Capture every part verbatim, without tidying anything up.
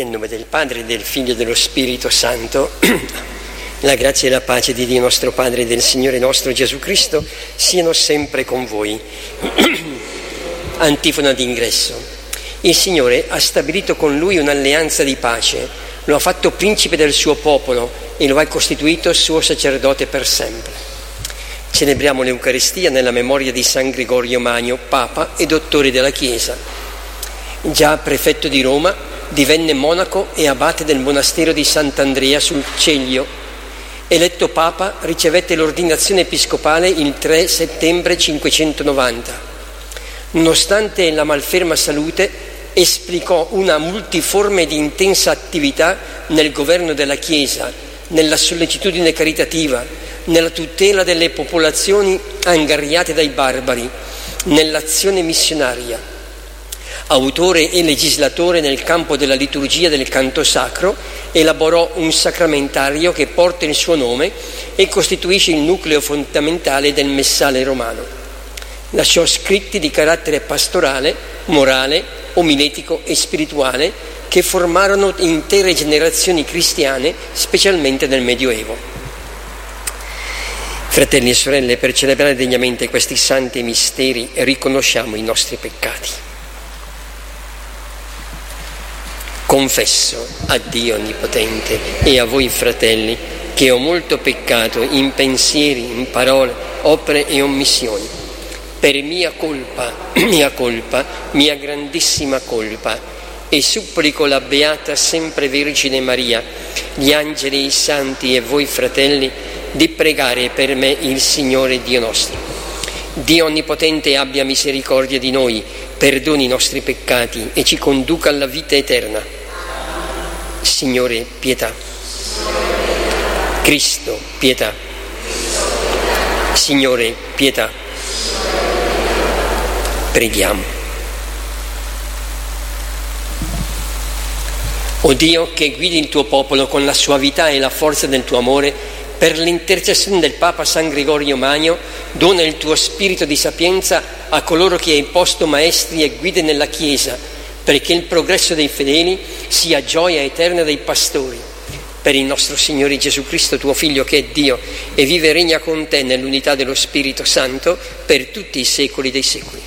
Nel nome del Padre, del Figlio e dello Spirito Santo, la grazia e la pace di Dio nostro Padre e del Signore nostro Gesù Cristo siano sempre con voi. Antifona d'ingresso. Il Signore ha stabilito con lui un'alleanza di pace, lo ha fatto principe del suo popolo e lo ha costituito suo sacerdote per sempre. Celebriamo l'Eucaristia nella memoria di San Gregorio Magno, Papa e dottore della Chiesa. Già prefetto di Roma, divenne monaco e abate del monastero di Sant'Andrea sul Celio. Eletto Papa, ricevette l'ordinazione episcopale il tre settembre cinquecentonovanta. Nonostante la malferma salute, esplicò una multiforme ed intensa attività nel governo della Chiesa, nella sollecitudine caritativa, nella tutela delle popolazioni angariate dai barbari, nell'azione missionaria. Autore e legislatore nel campo della liturgia del canto sacro, elaborò un sacramentario che porta il suo nome e costituisce il nucleo fondamentale del Messale romano. Lasciò scritti di carattere pastorale, morale, omiletico e spirituale che formarono intere generazioni cristiane, specialmente nel Medioevo. Fratelli e sorelle, per celebrare degnamente questi santi misteri riconosciamo i nostri peccati. Confesso a Dio Onnipotente e a voi fratelli che ho molto peccato in pensieri, in parole, opere e omissioni. Per mia colpa, mia colpa, mia grandissima colpa, e supplico la Beata Sempre Vergine Maria, gli angeli, i santi e voi fratelli di pregare per me il Signore Dio nostro. Dio Onnipotente abbia misericordia di noi, perdoni i nostri peccati e ci conduca alla vita eterna. Signore, pietà. Cristo, pietà. Signore, pietà. Preghiamo. O Dio, che guidi il tuo popolo con la suavità e la forza del tuo amore, per l'intercessione del Papa San Gregorio Magno, dona il tuo spirito di sapienza a coloro che hai posto maestri e guide nella Chiesa, perché il progresso dei fedeli sia gioia eterna dei pastori. Per il nostro Signore Gesù Cristo, tuo Figlio, che è Dio e vive e regna con te nell'unità dello Spirito Santo per tutti i secoli dei secoli.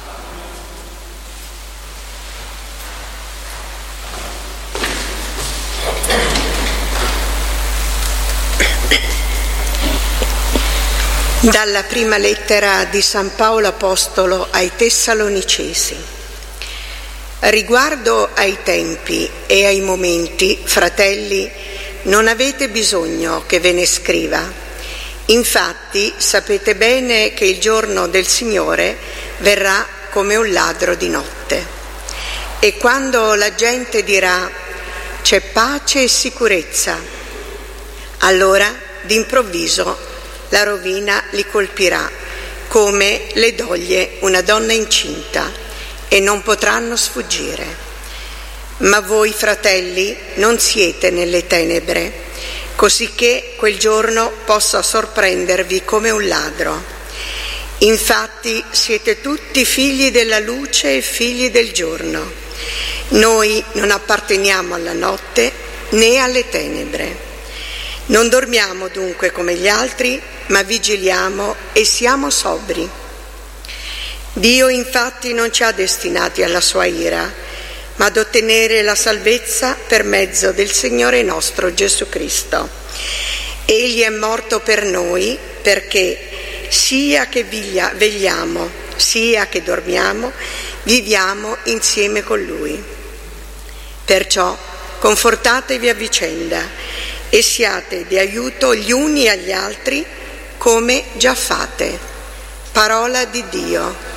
Dalla prima lettera di San Paolo Apostolo ai Tessalonicesi. Riguardo ai tempi e ai momenti, fratelli, non avete bisogno che ve ne scriva. Infatti sapete bene che il giorno del Signore verrà come un ladro di notte. E quando la gente dirà c'è pace e sicurezza, allora d'improvviso la rovina li colpirà come le doglie una donna incinta e non potranno sfuggire. Ma voi, fratelli, non siete nelle tenebre, cosicché quel giorno possa sorprendervi come un ladro. Infatti siete tutti figli della luce e figli del giorno. Noi non apparteniamo alla notte né alle tenebre. Non dormiamo dunque come gli altri, ma vigiliamo e siamo sobri. Dio infatti non ci ha destinati alla sua ira, ma ad ottenere la salvezza per mezzo del Signore nostro Gesù Cristo. Egli è morto per noi perché sia che vegliamo, sia che dormiamo, viviamo insieme con Lui. Perciò confortatevi a vicenda e siate di aiuto gli uni agli altri come già fate. Parola di Dio.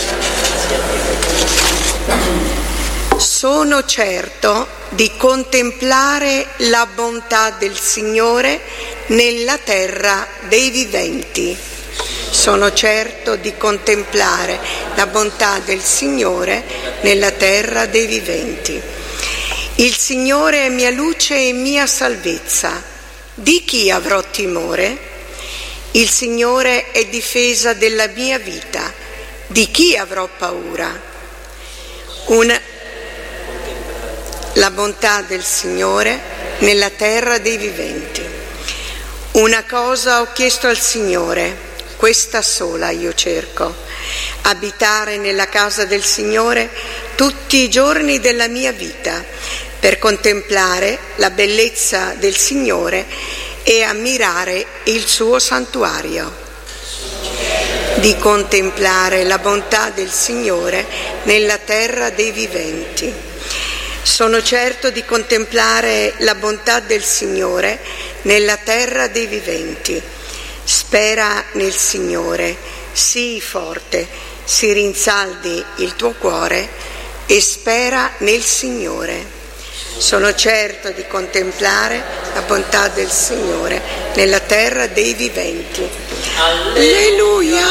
Sono certo di contemplare la bontà del Signore nella terra dei viventi. Sono certo di contemplare la bontà del Signore nella terra dei viventi. Il Signore è mia luce e mia salvezza. Di chi avrò timore? Il Signore è difesa della mia vita. Di chi avrò paura? Una la bontà del Signore nella terra dei viventi. Una cosa ho chiesto al Signore, questa sola io cerco: abitare nella casa del Signore tutti i giorni della mia vita, per contemplare la bellezza del Signore e ammirare il suo santuario. Di contemplare la bontà del Signore nella terra dei viventi. Sono certo di contemplare la bontà del Signore nella terra dei viventi. Spera nel Signore, sii forte, si rinsaldi il tuo cuore e spera nel Signore. Sono certo di contemplare la bontà del Signore nella terra dei viventi. Alleluia,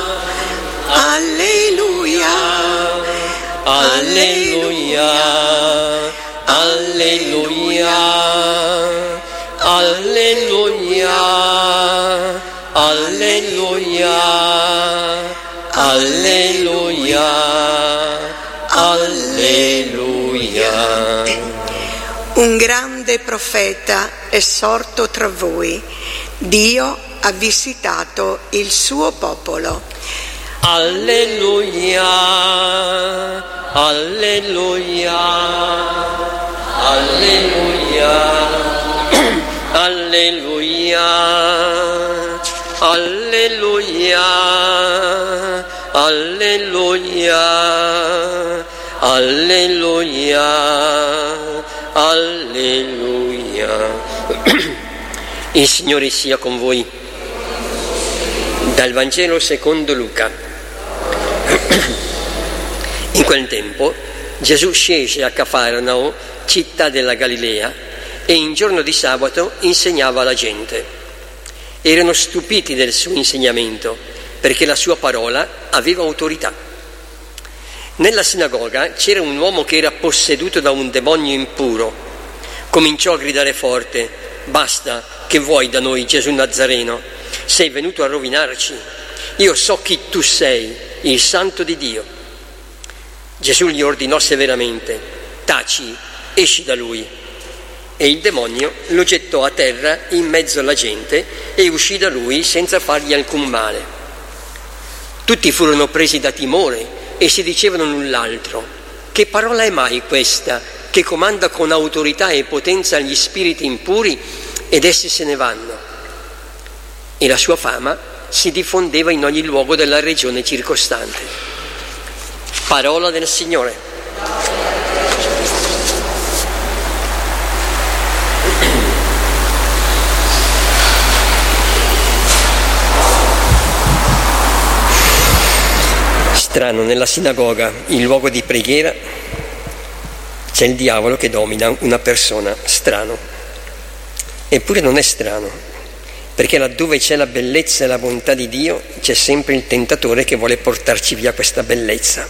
alleluia, alleluia, alleluia, alleluia, alleluia, alleluia, alleluia. Un grande profeta è sorto tra voi. Dio ha visitato il suo popolo. Alleluia, alleluia, alleluia, alleluia, alleluia, alleluia, alleluia, alleluia. Il Signore sia con voi. Dal Vangelo secondo Luca. In quel tempo Gesù scese a Cafarnao, città della Galilea, e in giorno di sabato insegnava alla gente. Erano stupiti del suo insegnamento, perché la sua parola aveva autorità. Nella sinagoga c'era un uomo che era posseduto da un demonio impuro. Cominciò a gridare forte: «Basta, che vuoi da noi, Gesù Nazareno? Sei venuto a rovinarci? Io so chi tu sei, il Santo di Dio». Gesù gli ordinò severamente: «Taci, esci da lui». E il demonio lo gettò a terra in mezzo alla gente e uscì da lui senza fargli alcun male. Tutti furono presi da timore e si dicevano l'un l'altro: «Che parola è mai questa che comanda con autorità e potenza gli spiriti impuri ed essi se ne vanno?» E la sua fama si diffondeva in ogni luogo della regione circostante. Parola del Signore. Strano, nella sinagoga, in luogo di preghiera, c'è il diavolo che domina una persona. Strano. Eppure non è strano, perché laddove c'è la bellezza e la bontà di Dio c'è sempre il tentatore che vuole portarci via questa bellezza.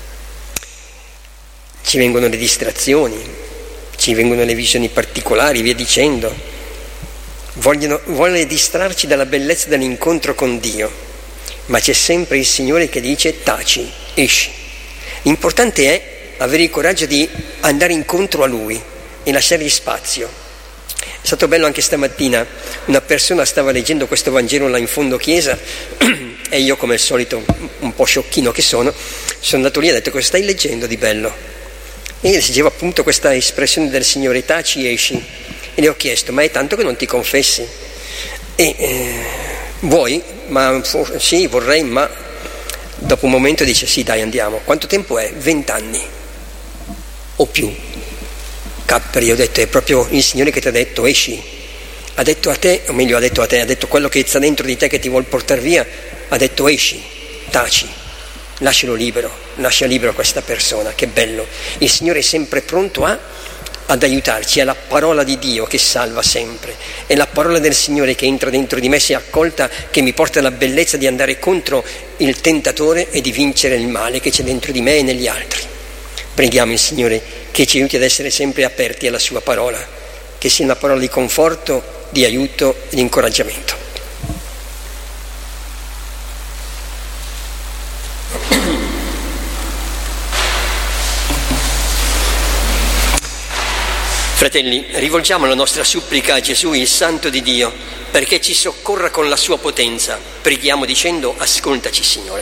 Ci vengono le distrazioni, ci vengono le visioni particolari, via dicendo. Vogliono, vuole distrarci dalla bellezza dell'incontro con Dio. Ma c'è sempre il Signore che dice: taci, esci. L'importante è avere il coraggio di andare incontro a Lui e lasciargli spazio. È stato bello anche stamattina, una persona stava leggendo questo Vangelo là in fondo chiesa e io, come al solito un po' sciocchino che sono, sono andato lì e ho detto: cosa stai leggendo di bello? E leggeva appunto questa espressione del Signore: taci, esci. E le ho chiesto: ma è tanto che non ti confessi? E eh, vuoi? Ma sì, vorrei, ma dopo un momento dice: sì, dai, andiamo. Quanto tempo è? Vent'anni o più. Capperi, io ho detto: è proprio il Signore che ti ha detto esci. Ha detto a te, o meglio ha detto a te, ha detto quello che sta dentro di te che ti vuol portare via, ha detto esci, taci, lascialo libero, lascia libero questa persona. Che bello. Il Signore è sempre pronto a ad aiutarci, è la parola di Dio che salva sempre, è la parola del Signore che entra dentro di me, si è accolta, che mi porta la bellezza di andare contro il tentatore e di vincere il male che c'è dentro di me e negli altri. Preghiamo il Signore che ci aiuti ad essere sempre aperti alla sua parola, che sia una parola di conforto, di aiuto e di incoraggiamento. Fratelli, rivolgiamo la nostra supplica a Gesù, il Santo di Dio, perché ci soccorra con la sua potenza. Preghiamo dicendo: ascoltaci, Signore.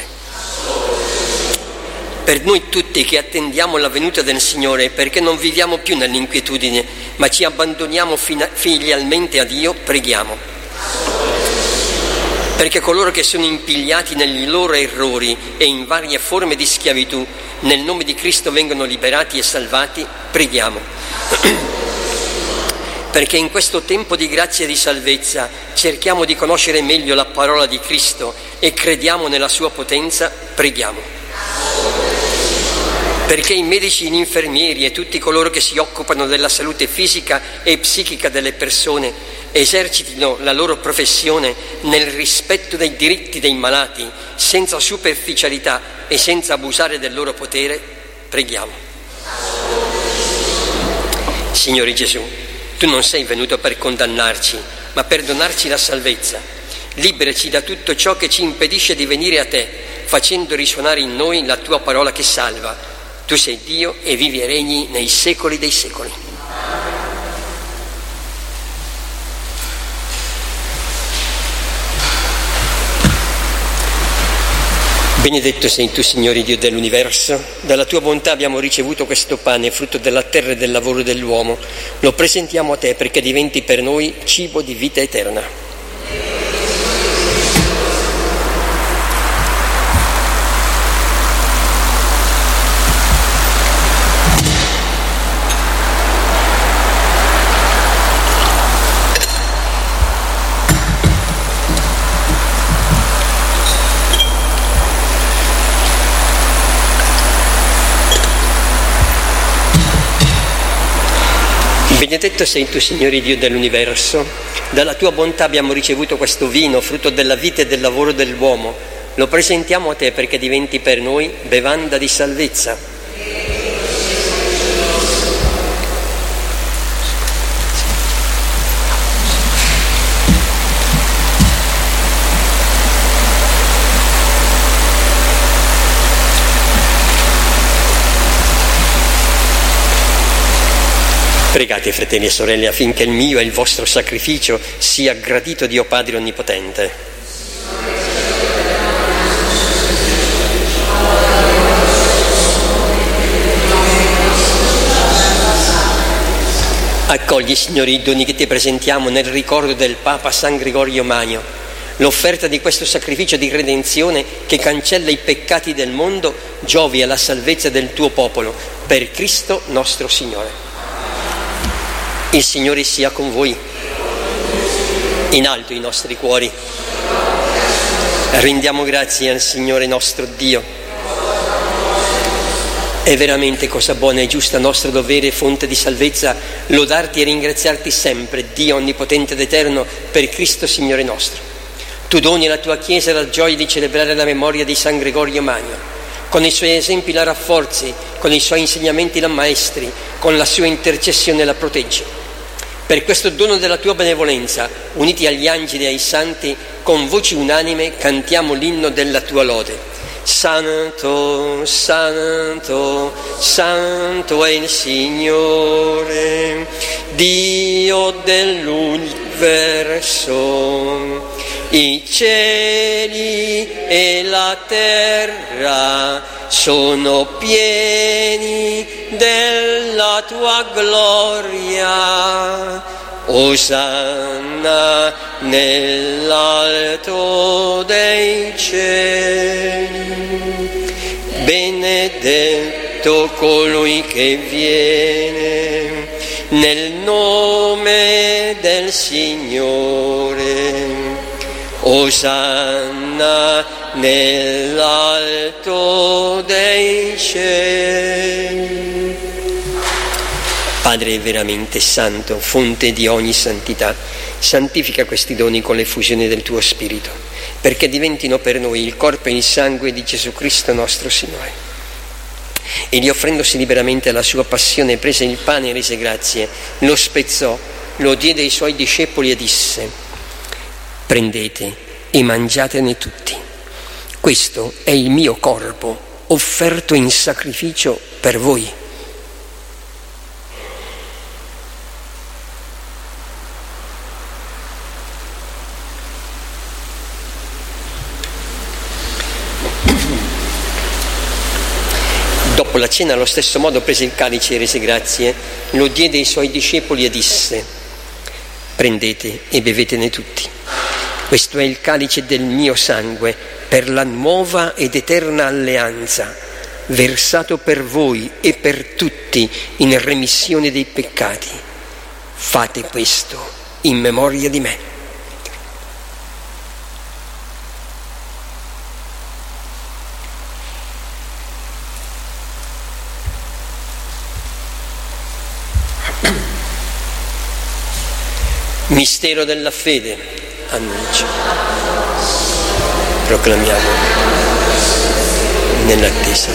Per noi tutti che attendiamo la venuta del Signore, perché non viviamo più nell'inquietudine, ma ci abbandoniamo filialmente a Dio, preghiamo. Perché coloro che sono impigliati negli loro errori e in varie forme di schiavitù, nel nome di Cristo vengono liberati e salvati, preghiamo. Perché in questo tempo di grazia e di salvezza cerchiamo di conoscere meglio la parola di Cristo e crediamo nella sua potenza, preghiamo. Perché i medici, gli infermieri e tutti coloro che si occupano della salute fisica e psichica delle persone esercitino la loro professione nel rispetto dei diritti dei malati, senza superficialità e senza abusare del loro potere, preghiamo. Signore Gesù, Tu non sei venuto per condannarci, ma per donarci la salvezza. Liberaci da tutto ciò che ci impedisce di venire a Te, facendo risuonare in noi la Tua parola che salva. Tu sei Dio e vivi e regni nei secoli dei secoli. Benedetto sei Tu, Signore Dio dell'universo. Dalla Tua bontà abbiamo ricevuto questo pane, frutto della terra e del lavoro dell'uomo. Lo presentiamo a Te perché diventi per noi cibo di vita eterna. Benedetto sei Tu, Signore Dio dell'universo. Dalla Tua bontà abbiamo ricevuto questo vino, frutto della vita e del lavoro dell'uomo. Lo presentiamo a Te perché diventi per noi bevanda di salvezza. Pregate, fratelli e sorelle, affinché il mio e il vostro sacrificio sia gradito Dio Padre Onnipotente. Accogli, Signore, i doni che Ti presentiamo nel ricordo del Papa San Gregorio Magno, l'offerta di questo sacrificio di redenzione che cancella i peccati del mondo, giovi alla salvezza del Tuo popolo, per Cristo nostro Signore. Il Signore sia con voi. In alto i nostri cuori. Rendiamo grazie al Signore nostro Dio. È veramente cosa buona e giusta, nostro dovere e fonte di salvezza, lodarti e ringraziarti sempre, Dio onnipotente ed eterno, per Cristo Signore nostro. Tu doni alla tua Chiesa la gioia di celebrare la memoria di San Gregorio Magno. Con i suoi esempi la rafforzi, con i suoi insegnamenti la maestri, con la sua intercessione la proteggi. Per questo dono della Tua benevolenza, uniti agli angeli e ai santi, con voci unanime cantiamo l'inno della Tua lode. Santo, Santo, Santo è il Signore, Dio dell'universo. I cieli e la terra sono pieni della Tua gloria. Osanna nell'alto dei cieli. Benedetto colui che viene nel nome del Signore. Osanna nell'alto dei cieli. Padre veramente santo, fonte di ogni santità, santifica questi doni con l'effusione del Tuo Spirito, perché diventino per noi il corpo e il sangue di Gesù Cristo nostro Signore. Egli, offrendosi liberamente alla sua passione, prese il pane e rese grazie, lo spezzò, lo diede ai Suoi discepoli e disse: prendete e mangiatene tutti. Questo è il mio corpo, offerto in sacrificio per voi. Dopo la cena, allo stesso modo, prese il calice e rese grazie, lo diede ai suoi discepoli e disse: prendete e bevetene tutti. Questo è il calice del mio sangue per la nuova ed eterna alleanza, versato per voi e per tutti in remissione dei peccati. Fate questo in memoria di me. Mistero della fede, annuncia, proclamiamo nell'attesa.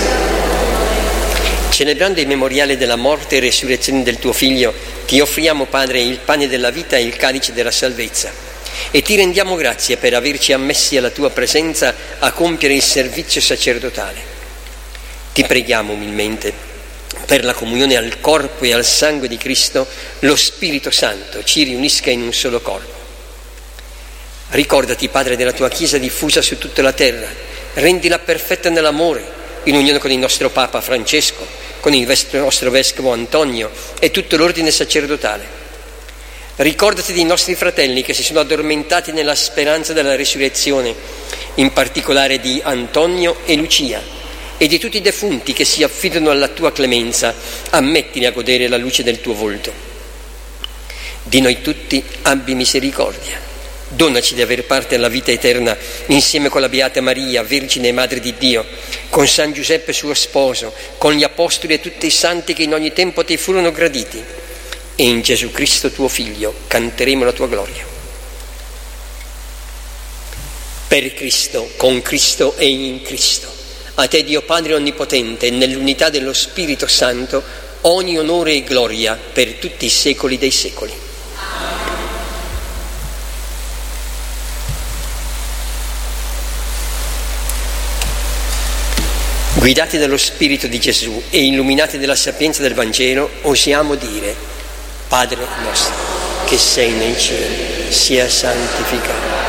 Celebrando il memoriale della morte e resurrezione del tuo Figlio, ti offriamo, Padre, il pane della vita e il calice della salvezza, e ti rendiamo grazie per averci ammessi alla tua presenza a compiere il servizio sacerdotale. Ti preghiamo umilmente per la comunione al corpo e al sangue di Cristo, lo Spirito Santo ci riunisca in un solo corpo. Ricordati, Padre, della tua Chiesa diffusa su tutta la terra, rendila perfetta nell'amore, in unione con il nostro Papa Francesco, con il nostro Vescovo Antonio e tutto l'ordine sacerdotale. Ricordati dei nostri fratelli che si sono addormentati nella speranza della risurrezione, in particolare di Antonio e Lucia, e di tutti i defunti che si affidano alla tua clemenza. Ammettili a godere la luce del tuo volto. Di noi tutti abbi misericordia. Donaci di aver parte alla vita eterna insieme con la Beata Maria, Vergine e Madre di Dio, con San Giuseppe suo sposo, con gli Apostoli e tutti i santi che in ogni tempo ti furono graditi. E in Gesù Cristo tuo Figlio canteremo la tua gloria. Per Cristo, con Cristo e in Cristo. A te, Dio Padre Onnipotente, nell'unità dello Spirito Santo, ogni onore e gloria per tutti i secoli dei secoli. Guidati dallo Spirito di Gesù e illuminati dalla sapienza del Vangelo, osiamo dire: Padre nostro, che sei nei cieli, sia santificato.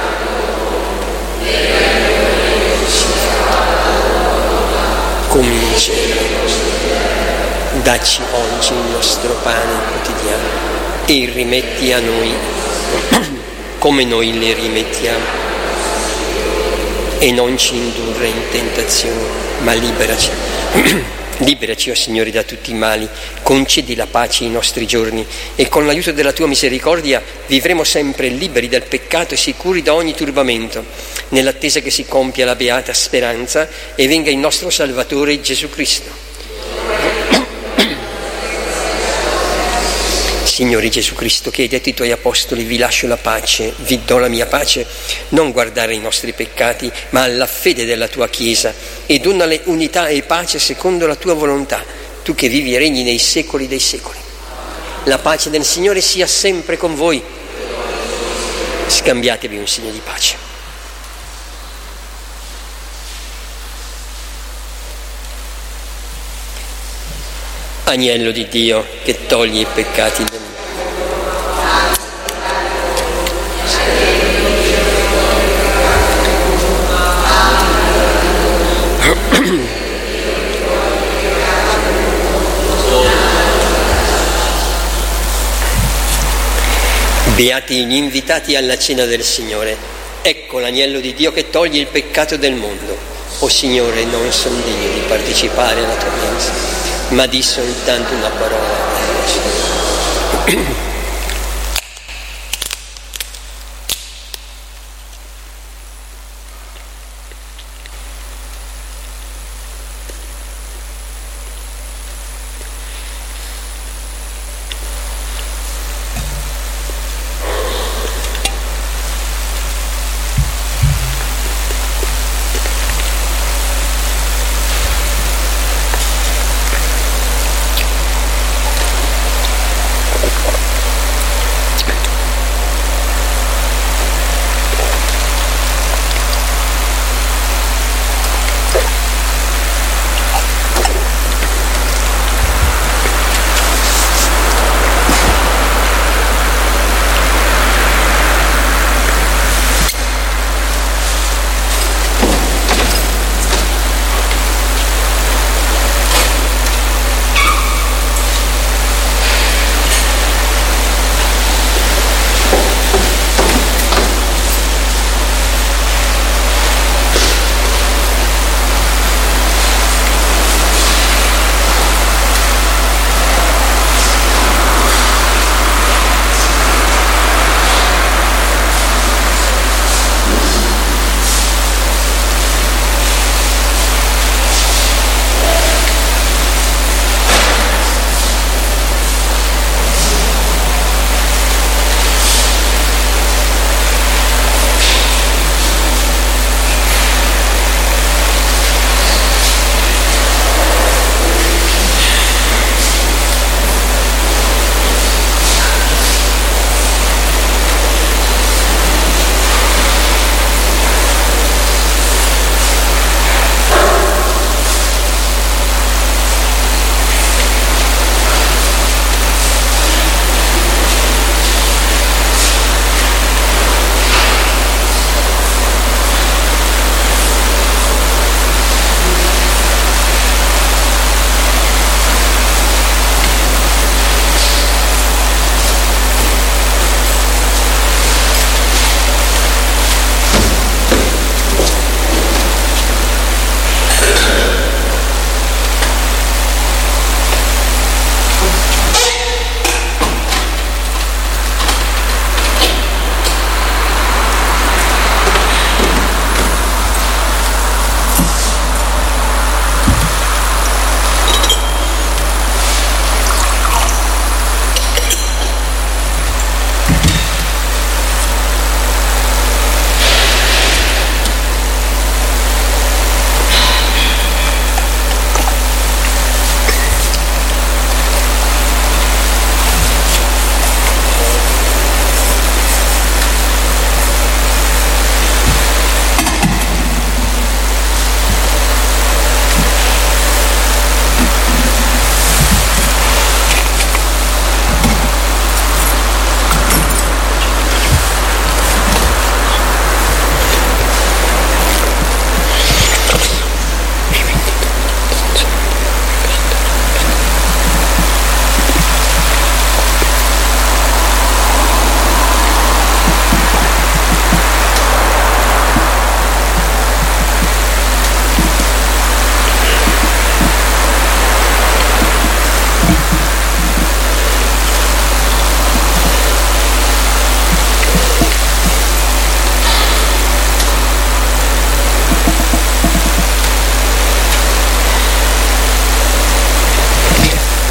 Come in cielo, dacci oggi il nostro pane quotidiano e rimetti a noi come noi le rimettiamo, e non ci indurre in tentazione, ma liberaci. Liberaci, o Signore, da tutti i mali, concedi la pace ai nostri giorni e con l'aiuto della tua misericordia vivremo sempre liberi dal peccato e sicuri da ogni turbamento, nell'attesa che si compia la beata speranza e venga il nostro Salvatore Gesù Cristo. Signore Gesù Cristo, che hai detto ai tuoi apostoli: vi lascio la pace, vi do la mia pace, non guardare ai nostri peccati, ma alla fede della tua Chiesa, e donale unità e pace secondo la tua volontà, tu che vivi e regni nei secoli dei secoli. La pace del Signore sia sempre con voi. Scambiatevi un segno di pace. Agnello di Dio, che togli i peccati del mondo. Beati gli invitati alla cena del Signore. Ecco l'agnello di Dio che toglie il peccato del mondo. O Signore, non sono degno di partecipare alla tua mensa, ma di soltanto una parola e basta.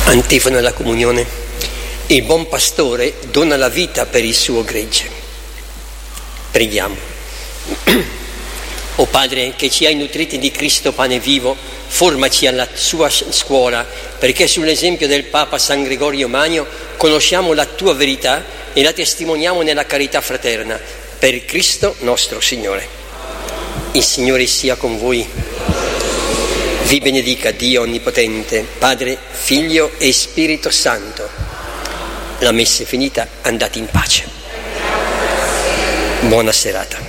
Antifona alla comunione. Il buon pastore dona la vita per il suo gregge. Preghiamo. O Padre, che ci hai nutriti di Cristo pane vivo, formaci alla sua scuola, perché sull'esempio del Papa San Gregorio Magno conosciamo la tua verità e la testimoniamo nella carità fraterna. Per Cristo nostro Signore. Il Signore sia con voi. Vi benedica Dio Onnipotente, Padre, Figlio e Spirito Santo. La messa è finita, andate in pace. Buona serata.